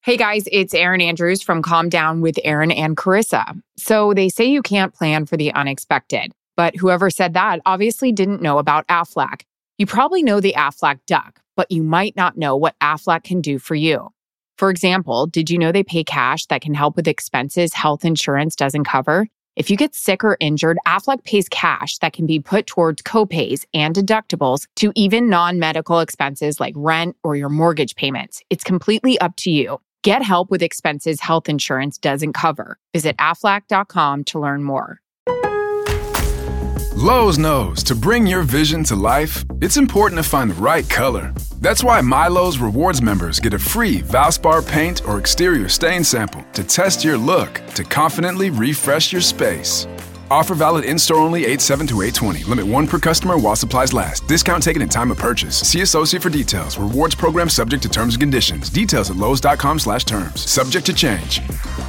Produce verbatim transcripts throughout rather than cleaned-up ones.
Hey guys, it's Erin Andrews from Calm Down with Erin and Carissa. So they say you can't plan for the unexpected, but whoever said that obviously didn't know about Aflac. You probably know the Aflac Duck, but you might not know what Aflac can do for you. For example, did you know they pay cash that can help with expenses health insurance doesn't cover? If you get sick or injured, Aflac pays cash that can be put towards copays and deductibles to even non-medical expenses like rent or your mortgage payments. It's completely up to you. Get help with expenses health insurance doesn't cover. Visit aflac dot com to learn more. Lowe's knows to bring your vision to life, it's important to find the right color. That's why MyLowe's Rewards members get a free Valspar paint or exterior stain sample to test your look to confidently refresh your space. Offer valid in-store only eight seven to eight twenty. Limit one per customer while supplies last. Discount taken at time of purchase. See associate for details. Rewards program subject to terms and conditions. Details at lowes dot com slash terms. Subject to change.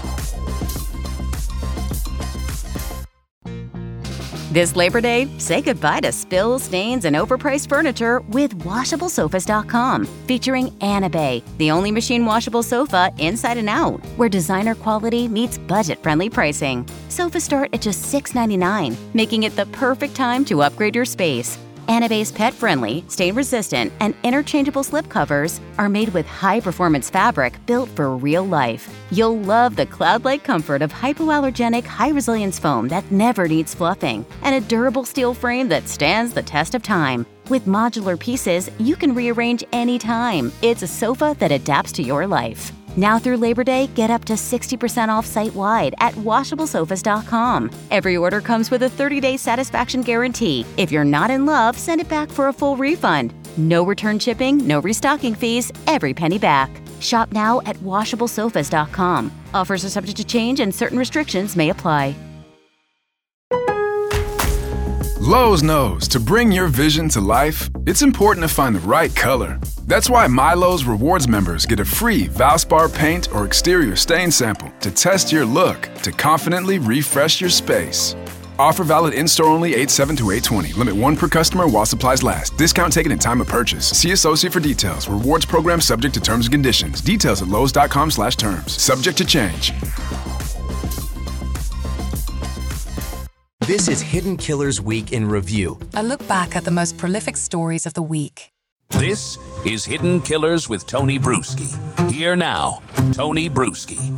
This Labor Day, say goodbye to spills, stains, and overpriced furniture with washable sofas dot com, featuring Anabay, the only machine washable sofa inside and out, where designer quality meets budget-friendly pricing. Sofas start at just six ninety-nine, making it the perfect time to upgrade your space. Anabay's pet-friendly, stain-resistant, and interchangeable slipcovers are made with high-performance fabric built for real life. You'll love the cloud-like comfort of hypoallergenic, high-resilience foam that never needs fluffing, and a durable steel frame that stands the test of time. With modular pieces, you can rearrange anytime. It's a sofa that adapts to your life. Now through Labor Day, get up to sixty percent off site-wide at washable sofas dot com. Every order comes with a thirty-day satisfaction guarantee. If you're not in love, send it back for a full refund. No return shipping, no restocking fees, every penny back. Shop now at washable sofas dot com. Offers are subject to change and certain restrictions may apply. Lowe's knows to bring your vision to life, it's important to find the right color. That's why MyLowe's Rewards members get a free Valspar paint or exterior stain sample to test your look to confidently refresh your space. Offer valid in-store only eight seven to eight twenty. Limit one per customer while supplies last. Discount taken at time of purchase. See associate for details. Rewards program subject to terms and conditions. Details at lowes dot com slash terms. Subject to change. This is Hidden Killers Week in Review. A look back at the most prolific stories of the week. This is Hidden Killers with Tony Bruschi. Here now, Tony Bruschi.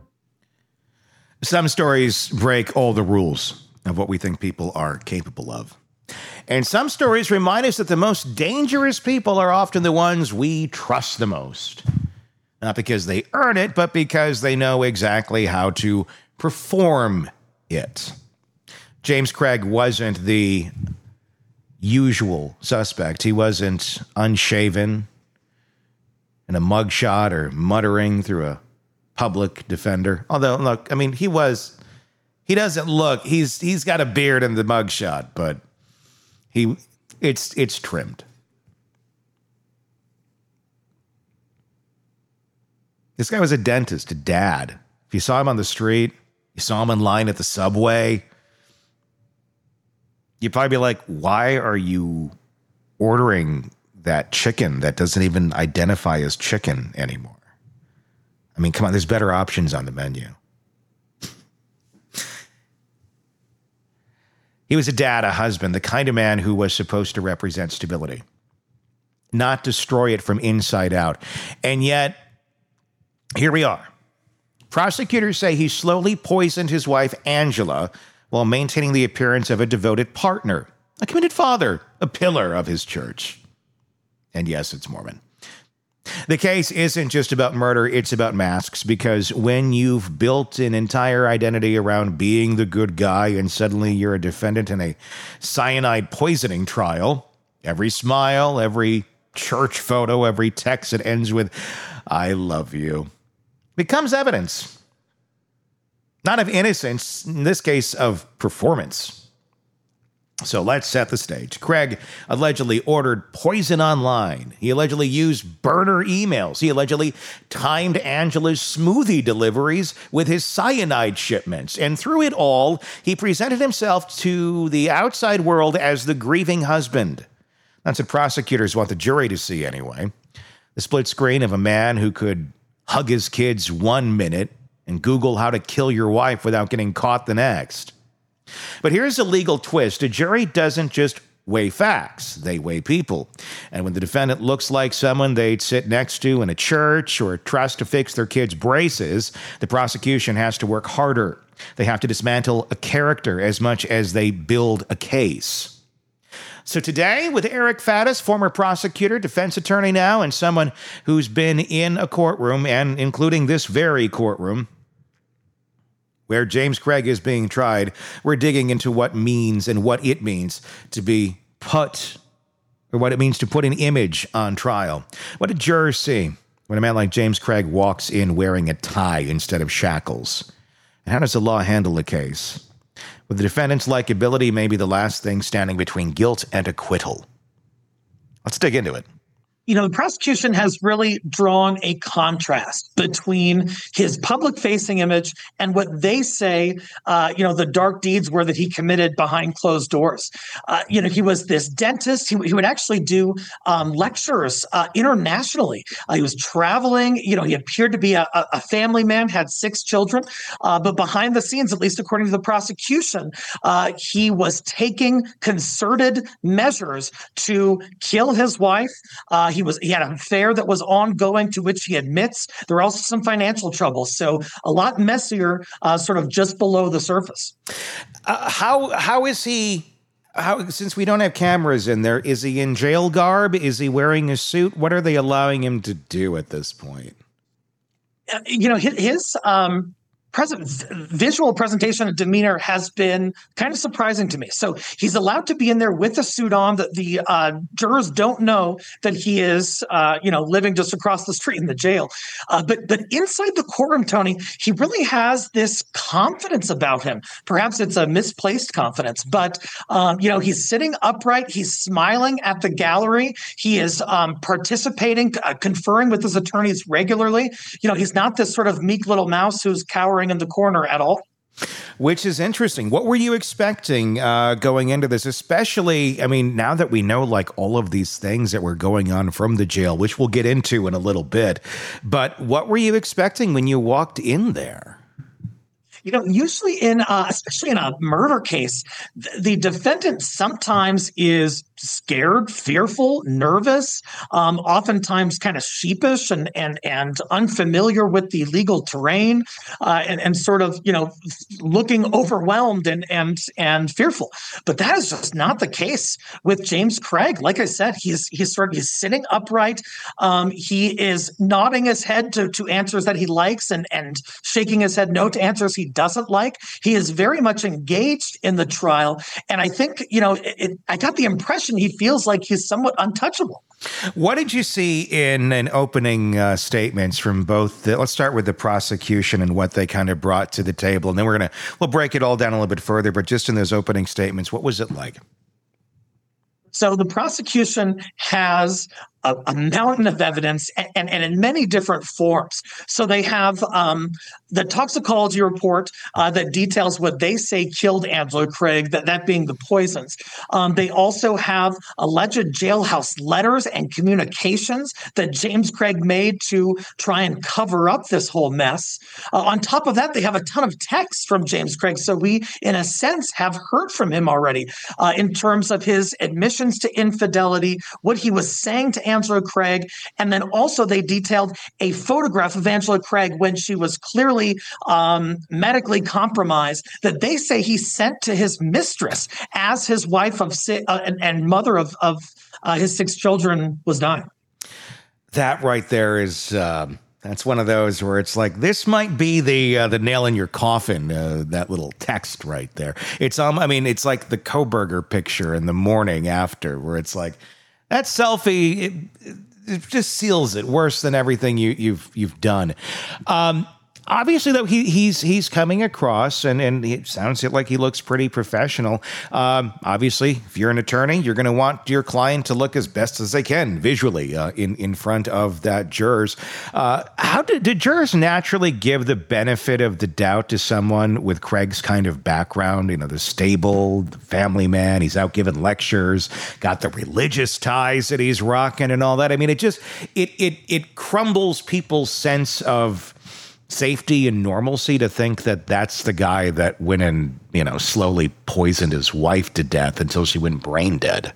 Some stories break all the rules of what we think people are capable of. And some stories remind us that the most dangerous people are often the ones we trust the most. Not because they earn it, but because they know exactly how to perform it. James Craig wasn't the usual suspect. He wasn't unshaven in a mugshot or muttering through a public defender. Although, look, I mean, he was, he doesn't look, he's he's got a beard in the mugshot, but he, it's it's trimmed. This guy was a dentist, a dad. If you saw him on the street, you saw him in line at the subway, you'd probably be like, why are you ordering that chicken that doesn't even identify as chicken anymore? I mean, come on, there's better options on the menu. He was a dad, a husband, the kind of man who was supposed to represent stability, not destroy it from inside out. And yet, here we are. Prosecutors say he slowly poisoned his wife, Angela, while maintaining the appearance of a devoted partner, a committed father, a pillar of his church. And yes, it's Mormon. The case isn't just about murder, it's about masks, because when you've built an entire identity around being the good guy and suddenly you're a defendant in a cyanide poisoning trial, every smile, every church photo, every text that ends with, I love you, becomes evidence. Not of innocence, in this case of performance. So let's set the stage. Craig allegedly ordered poison online. He allegedly used burner emails. He allegedly timed Angela's smoothie deliveries with his cyanide shipments. And through it all, he presented himself to the outside world as the grieving husband. That's what prosecutors want the jury to see anyway. The split screen of a man who could hug his kids one minute and Google how to kill your wife without getting caught the next. But here's a legal twist. A jury doesn't just weigh facts, they weigh people. And when the defendant looks like someone they'd sit next to in a church or trust to fix their kids' braces, the prosecution has to work harder. They have to dismantle a character as much as they build a case. So today, with Eric Faddis, former prosecutor, defense attorney now, and someone who's been in a courtroom, and including this very courtroom, where James Craig is being tried, we're digging into what means and what it means to be put, or what it means to put an image on trial. What did jurors see when a man like James Craig walks in wearing a tie instead of shackles? And how does the law handle the case? With the defendant's likability maybe the last thing standing between guilt and acquittal. Let's dig into it. You know, the prosecution has really drawn a contrast between his public-facing image and what they say, uh, you know, the dark deeds were that he committed behind closed doors. Uh, you know, he was this dentist. He, he would actually do um, lectures uh, internationally. Uh, he was traveling. You know, he appeared to be a, a family man, had six children. Uh, but behind the scenes, at least according to the prosecution, uh, he was taking concerted measures to kill his wife. Uh, He was he had an affair that was ongoing, to which he admits. There were also some financial troubles, so a lot messier, uh, sort of just below the surface. Uh, how how is he? How since we don't have cameras in there, is he in jail garb? Is he wearing a suit? What are they allowing him to do at this point? Uh, you know, his. his um, Present, visual presentation and demeanor has been kind of surprising to me. So he's allowed to be in there with a suit on. That the uh, jurors don't know that he is, uh, you know, living just across the street in the jail. Uh, but but inside the courtroom, Tony, he really has this confidence about him. Perhaps it's a misplaced confidence, but um, you know, he's sitting upright. He's smiling at the gallery. He is um, participating, uh, conferring with his attorneys regularly. You know, he's not this sort of meek little mouse who's cowering in the corner at all. Which is interesting. What were you expecting uh, going into this? Especially, I mean, now that we know like all of these things that were going on from the jail, which we'll get into in a little bit. But what were you expecting when you walked in there? You know, usually in, uh, especially in a murder case, th- the defendant sometimes is scared, fearful, nervous, um, oftentimes kind of sheepish and and and unfamiliar with the legal terrain, uh, and and sort of you know looking overwhelmed and and and fearful. But that is just not the case with James Craig. Like I said, he's he's sort of he's sitting upright. Um, he is nodding his head to to answers that he likes and and shaking his head no to answers he doesn't like. He is very much engaged in the trial, and I think you know it, it, I got the impression he feels like he's somewhat untouchable. What did you see in an opening uh, statements from both? The, let's start with the prosecution and what they kind of brought to the table, and then we're gonna we'll break it all down a little bit further. But just in those opening statements, what was it like? So the prosecution has a, a mountain of evidence and, and, and in many different forms. So they have um, the toxicology report uh, that details what they say killed Angela Craig, that, that being the poisons. Um, they also have alleged jailhouse letters and communications that James Craig made to try and cover up this whole mess. Uh, on top of that, they have a ton of texts from James Craig. So we, in a sense, have heard from him already uh, in terms of his admissions to infidelity, what he was saying to Angela Craig, and then also they detailed a photograph of Angela Craig when she was clearly um, medically compromised that they say he sent to his mistress as his wife of si- uh, and, and mother of, of uh, his six children was dying. That right there is um, that's one of those where it's like this might be the uh, the nail in your coffin. Uh, that little text right there. It's um, I mean, it's like the Kohberger picture in the morning after, where it's like that selfie. It, it just seals it worse than everything you, you've you've done. Um, Obviously, though, he, he's he's coming across, and, and it sounds like he looks pretty professional. Um, obviously, if you're an attorney, you're going to want your client to look as best as they can visually uh, in, in front of that jurors. Uh, how did, did jurors naturally give the benefit of the doubt to someone with Craig's kind of background? You know, the stable family man, he's out giving lectures, got the religious ties that he's rocking and all that. I mean, it just, it it it crumbles people's sense of safety and normalcy to think that that's the guy that went and, you know, slowly poisoned his wife to death until she went brain dead.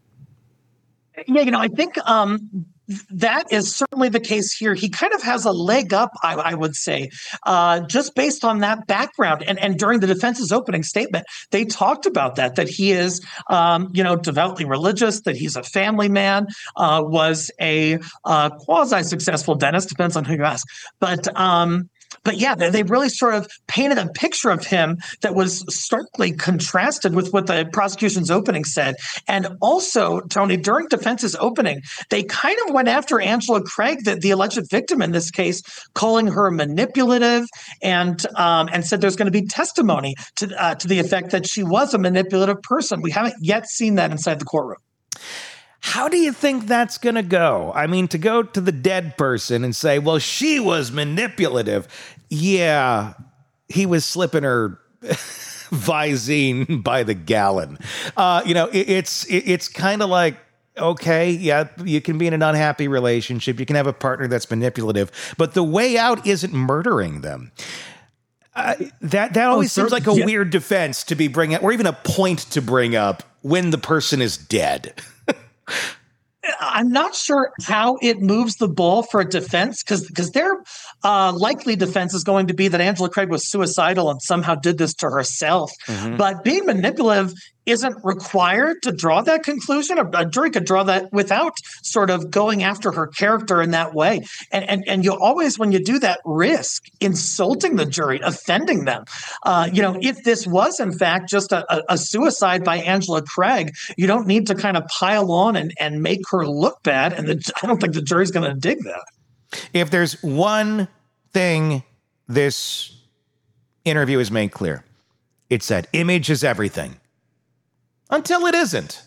Yeah, you know, I think um, that is certainly the case here. He kind of has a leg up, I, I would say, uh, just based on that background. And, and during the defense's opening statement, they talked about that, that he is, um, you know, devoutly religious, that he's a family man, uh, was a uh, quasi-successful dentist, depends on who you ask. But um, But yeah, they, they really sort of painted a picture of him that was starkly contrasted with what the prosecution's opening said. And also, Tony, during defense's opening, they kind of went after Angela Craig, the, the alleged victim in this case, calling her manipulative, and um, and said there's going to be testimony to uh, to the effect that she was a manipulative person. We haven't yet seen that inside the courtroom. How do you think that's going to go? I mean, to go to the dead person and say, well, she was manipulative. Yeah, he was slipping her Visine by the gallon. Uh, you know, it, it's it, it's kind of like, okay, yeah, you can be in an unhappy relationship. You can have a partner that's manipulative, but the way out isn't murdering them. Uh, that that always oh, seems like a yeah. weird defense to be bringing up, or even a point to bring up when the person is dead. I'm not sure how it moves the ball for a defense, because because their uh, likely defense is going to be that Angela Craig was suicidal and somehow did this to herself. Mm-hmm. But being manipulative isn't required to draw that conclusion. A, a jury could draw that without sort of going after her character in that way. And and and you always, when you do that, risk insulting the jury, offending them. Uh, you know, if this was in fact just a, a suicide by Angela Craig, you don't need to kind of pile on and, and make her look bad. And the, I don't think the jury's going to dig that. If there's one thing this interview has made clear, it's that image is everything. Until it isn't.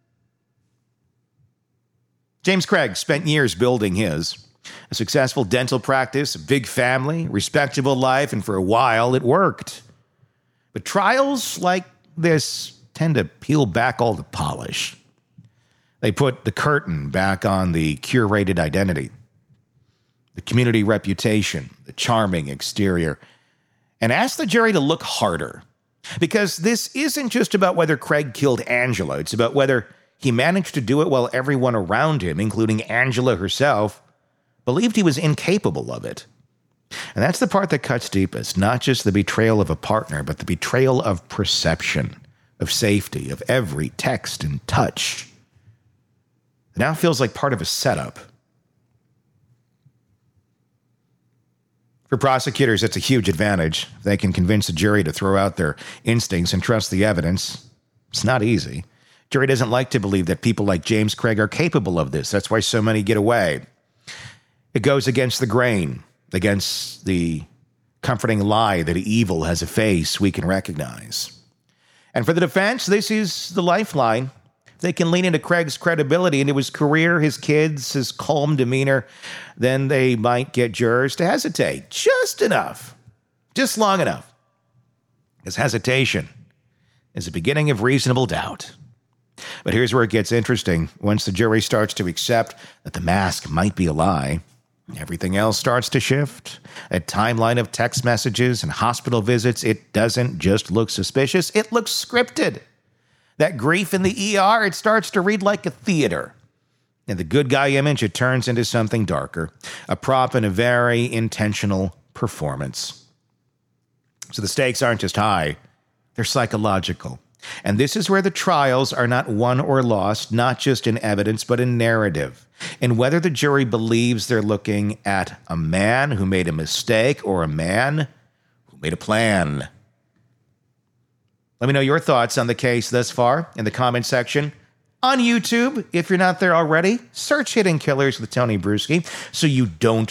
James Craig spent years building his. A successful dental practice, a big family, respectable life, and for a while it worked. But trials like this tend to peel back all the polish. They put the curtain back on the curated identity, the community reputation, the charming exterior, and ask the jury to look harder. Because this isn't just about whether Craig killed Angela. It's about whether he managed to do it while everyone around him, including Angela herself, believed he was incapable of it. And that's the part that cuts deepest. Not just the betrayal of a partner, but the betrayal of perception, of safety, of every text and touch. It now feels like part of a setup. For prosecutors, it's a huge advantage. They can convince a jury to throw out their instincts and trust the evidence. It's not easy. Jury doesn't like to believe that people like James Craig are capable of this. That's why so many get away. It goes against the grain, against the comforting lie that evil has a face we can recognize. And for the defense, this is the lifeline. They can lean into Craig's credibility, into his career, his kids, his calm demeanor. Then they might get jurors to hesitate just enough, just long enough. Because hesitation is the beginning of reasonable doubt. But here's where it gets interesting. Once the jury starts to accept that the mask might be a lie, everything else starts to shift. A timeline of text messages and hospital visits, it doesn't just look suspicious, it looks scripted. That grief in the E R, it starts to read like a theater. And the good guy image, it turns into something darker, a prop in a very intentional performance. So the stakes aren't just high, they're psychological. And this is where the trials are not won or lost, not just in evidence, but in narrative. And whether the jury believes they're looking at a man who made a mistake or a man who made a plan. Let me know your thoughts on the case thus far in the comment section. On YouTube, if you're not there already, search Hidden Killers with Tony Bruschi so you don't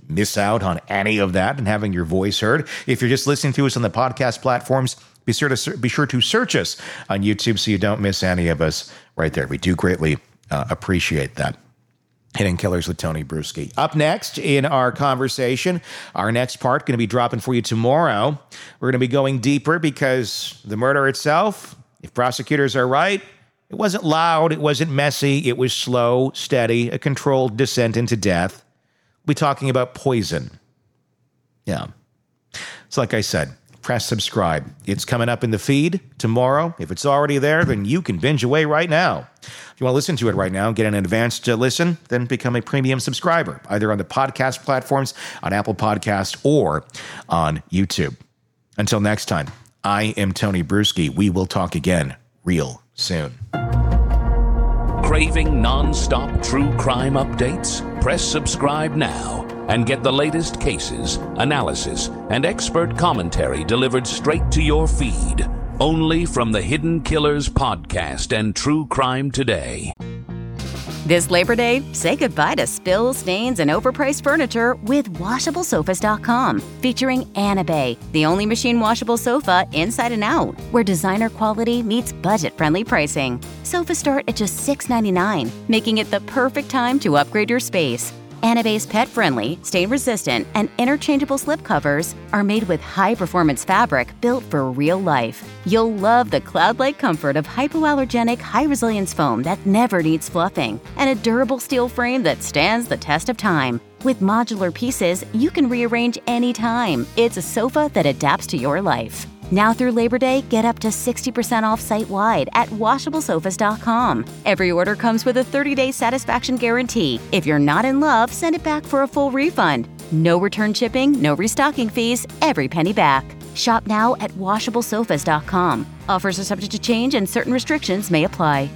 miss out on any of that and having your voice heard. If you're just listening to us on the podcast platforms, be sure to be sure to search us on YouTube so you don't miss any of us right there. We do greatly uh, appreciate that. Hidden Killers with Tony Bruschi. Up next in our conversation, our next part going to be dropping for you tomorrow. We're going to be going deeper because the murder itself, if prosecutors are right, it wasn't loud, it wasn't messy, it was slow, steady, a controlled descent into death. We'll be talking about poison. Yeah. So like I said, press subscribe. It's coming up in the feed tomorrow. If it's already there, then you can binge away right now. If you want to listen to it right now, get an advanced uh, listen, then become a premium subscriber, either on the podcast platforms, on Apple Podcasts, or on YouTube. Until next time, I am Tony Bruschi. We will talk again real soon. Craving non-stop true crime updates? Press subscribe now and get the latest cases, analysis, and expert commentary delivered straight to your feed. Only from the Hidden Killers podcast and True Crime Today. This Labor Day, say goodbye to spills, stains, and overpriced furniture with washable sofas dot com, featuring Anabay, the only machine washable sofa inside and out, where designer quality meets budget-friendly pricing. Sofas start at just six ninety-nine, making it the perfect time to upgrade your space. Anabay's pet-friendly, stain-resistant, and interchangeable slipcovers are made with high-performance fabric built for real life. You'll love the cloud-like comfort of hypoallergenic, high-resilience foam that never needs fluffing, and a durable steel frame that stands the test of time. With modular pieces, you can rearrange anytime. It's a sofa that adapts to your life. Now through Labor Day, get up to sixty percent off site-wide at washable sofas dot com. Every order comes with a thirty-day satisfaction guarantee. If you're not in love, send it back for a full refund. No return shipping, no restocking fees, every penny back. Shop now at washable sofas dot com. Offers are subject to change and certain restrictions may apply.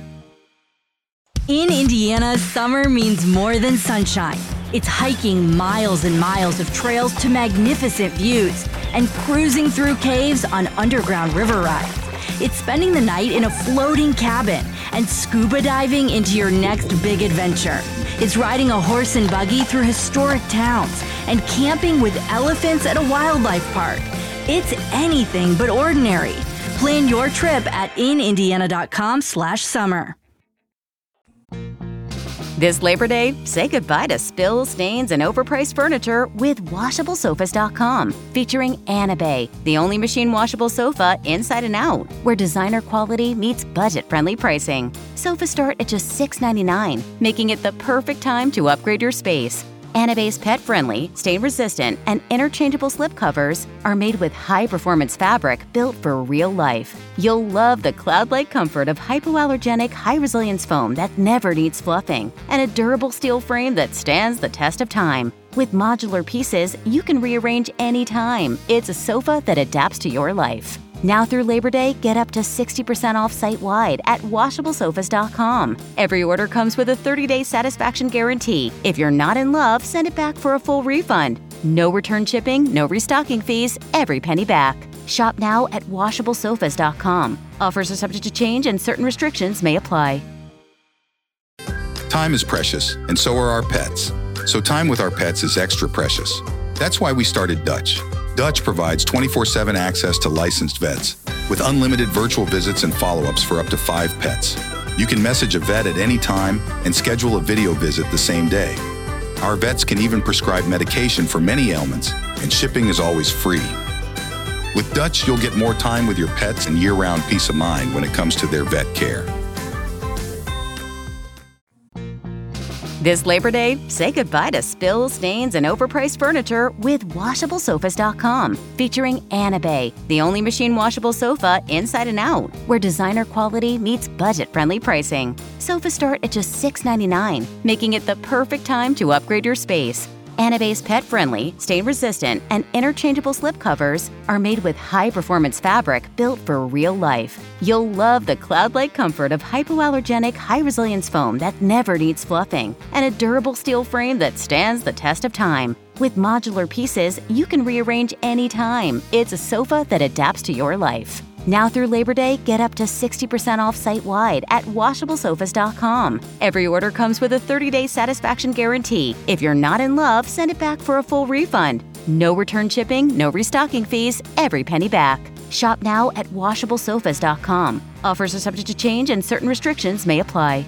In Indiana, summer means more than sunshine. It's hiking miles and miles of trails to magnificent views and cruising through caves on underground river rides. It's spending the night in a floating cabin and scuba diving into your next big adventure. It's riding a horse and buggy through historic towns and camping with elephants at a wildlife park. It's anything but ordinary. Plan your trip at in indiana dot com slash summer. This Labor Day, say goodbye to spills, stains, and overpriced furniture with washable sofas dot com, featuring Anabay, the only machine washable sofa inside and out, where designer quality meets budget-friendly pricing. Sofas start at just six ninety-nine, making it the perfect time to upgrade your space. Anabay's pet-friendly, stain-resistant, and interchangeable slipcovers are made with high-performance fabric built for real life. You'll love the cloud-like comfort of hypoallergenic, high-resilience foam that never needs fluffing, and a durable steel frame that stands the test of time. With modular pieces, you can rearrange anytime. It's a sofa that adapts to your life. Now through Labor Day, get up to sixty percent off site-wide at washable sofas dot com. Every order comes with a thirty-day satisfaction guarantee. If you're not in love, send it back for a full refund. No return shipping, no restocking fees, every penny back. Shop now at washable sofas dot com. Offers are subject to change and certain restrictions may apply. Time is precious, and so are our pets. So time with our pets is extra precious. That's why we started Dutch. Dutch provides twenty-four seven access to licensed vets with unlimited virtual visits and follow-ups for up to five pets. You can message a vet at any time and schedule a video visit the same day. Our vets can even prescribe medication for many ailments, and shipping is always free. With Dutch, you'll get more time with your pets and year-round peace of mind when it comes to their vet care. This Labor Day, say goodbye to spills, stains, and overpriced furniture with washable sofas dot com, featuring Anabay, the only machine washable sofa inside and out, where designer quality meets budget-friendly pricing. Sofas start at just six ninety-nine, making it the perfect time to upgrade your space. Anabay's pet-friendly, stain-resistant, and interchangeable slipcovers are made with high-performance fabric built for real life. You'll love the cloud-like comfort of hypoallergenic, high-resilience foam that never needs fluffing, and a durable steel frame that stands the test of time. With modular pieces, you can rearrange anytime. It's a sofa that adapts to your life. Now through Labor Day, get up to sixty percent off site-wide at washable sofas dot com. Every order comes with a thirty-day satisfaction guarantee. If you're not in love, send it back for a full refund. No return shipping, no restocking fees, every penny back. Shop now at washable sofas dot com. Offers are subject to change and certain restrictions may apply.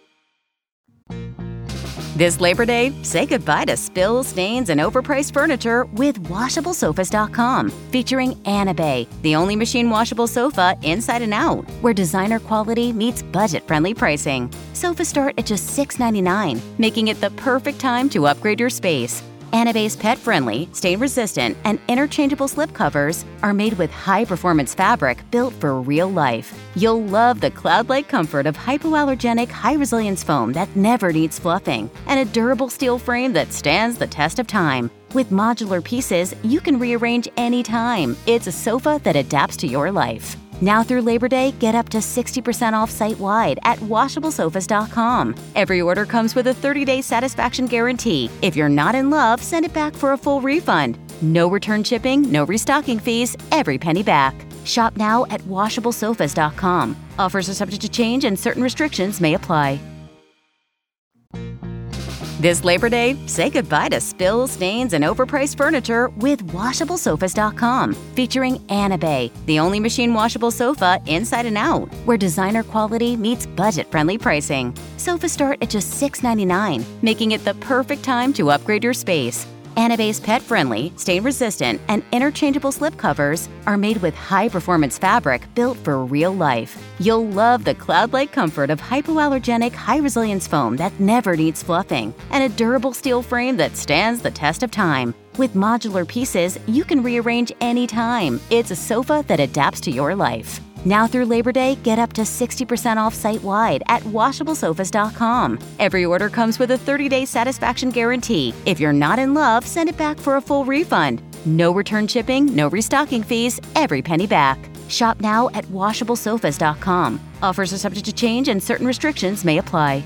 This Labor Day, say goodbye to spills, stains, and overpriced furniture with washable sofas dot com, featuring Anabay, the only machine washable sofa inside and out, where designer quality meets budget-friendly pricing. Sofas start at just six ninety-nine, making it the perfect time to upgrade your space. Anabay's pet-friendly, stain-resistant, and interchangeable slip covers are made with high-performance fabric built for real life. You'll love the cloud-like comfort of hypoallergenic, high-resilience foam that never needs fluffing, and a durable steel frame that stands the test of time. With modular pieces, you can rearrange anytime. It's a sofa that adapts to your life. Now through Labor Day, get up to sixty percent off site-wide at washable sofas dot com. Every order comes with a thirty-day satisfaction guarantee. If you're not in love, send it back for a full refund. No return shipping, no restocking fees, every penny back. Shop now at washable sofas dot com. Offers are subject to change and certain restrictions may apply. This Labor Day, say goodbye to spills, stains, and overpriced furniture with washable sofas dot com, featuring Anabay, the only machine washable sofa inside and out, where designer quality meets budget-friendly pricing. Sofas start at just six ninety-nine, making it the perfect time to upgrade your space. Anabay's pet-friendly, stain-resistant, and interchangeable slip covers are made with high-performance fabric built for real life. You'll love the cloud-like comfort of hypoallergenic, high-resilience foam that never needs fluffing, and a durable steel frame that stands the test of time. With modular pieces, you can rearrange anytime. It's a sofa that adapts to your life. Now through Labor Day, get up to sixty percent off site-wide at washable sofas dot com. Every order comes with a thirty-day satisfaction guarantee. If you're not in love, send it back for a full refund. No return shipping, no restocking fees, every penny back. Shop now at washable sofas dot com. Offers are subject to change and certain restrictions may apply.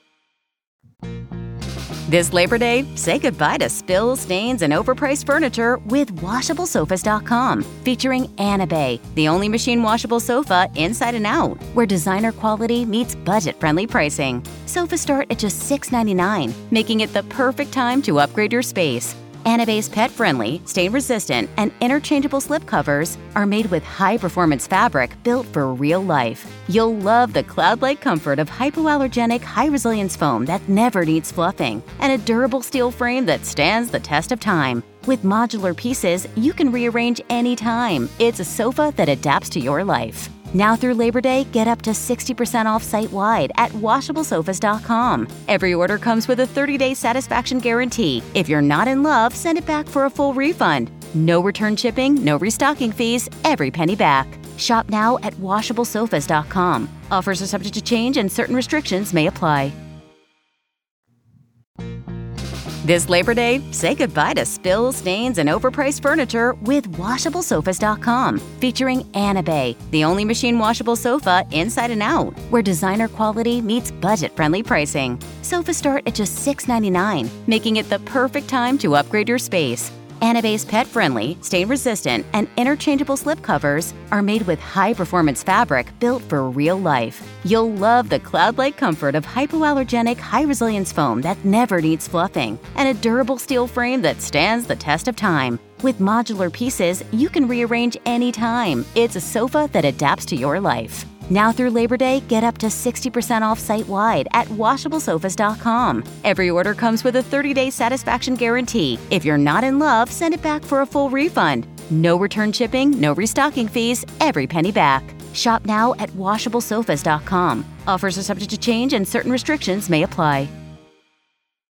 This Labor Day, say goodbye to spills, stains, and overpriced furniture with washable sofas dot com, featuring Anabay, the only machine washable sofa inside and out, where designer quality meets budget-friendly pricing. Sofas start at just six ninety-nine, making it the perfect time to upgrade your space. Anabay's pet-friendly, stain-resistant, and interchangeable slip covers are made with high-performance fabric built for real life. You'll love the cloud-like comfort of hypoallergenic, high-resilience foam that never needs fluffing, and a durable steel frame that stands the test of time. With modular pieces, you can rearrange anytime. It's a sofa that adapts to your life. Now through Labor Day, get up to sixty percent off site-wide at washable sofas dot com. Every order comes with a thirty-day satisfaction guarantee. If you're not in love, send it back for a full refund. No return shipping, no restocking fees, every penny back. Shop now at washable sofas dot com. Offers are subject to change and certain restrictions may apply. This Labor Day, say goodbye to spills, stains, and overpriced furniture with washable sofas dot com, featuring Anabay, the only machine washable sofa inside and out, where designer quality meets budget-friendly pricing. Sofas start at just six ninety-nine, making it the perfect time to upgrade your space. Anabay's pet-friendly, stain-resistant, and interchangeable slip covers are made with high-performance fabric built for real life. You'll love the cloud-like comfort of hypoallergenic, high-resilience foam that never needs fluffing, and a durable steel frame that stands the test of time. With modular pieces, you can rearrange anytime. It's a sofa that adapts to your life. Now through Labor Day, get up to sixty percent off site-wide at washable sofas dot com. Every order comes with a thirty-day satisfaction guarantee. If you're not in love, send it back for a full refund. No return shipping, no restocking fees, every penny back. Shop now at washable sofas dot com. Offers are subject to change and certain restrictions may apply.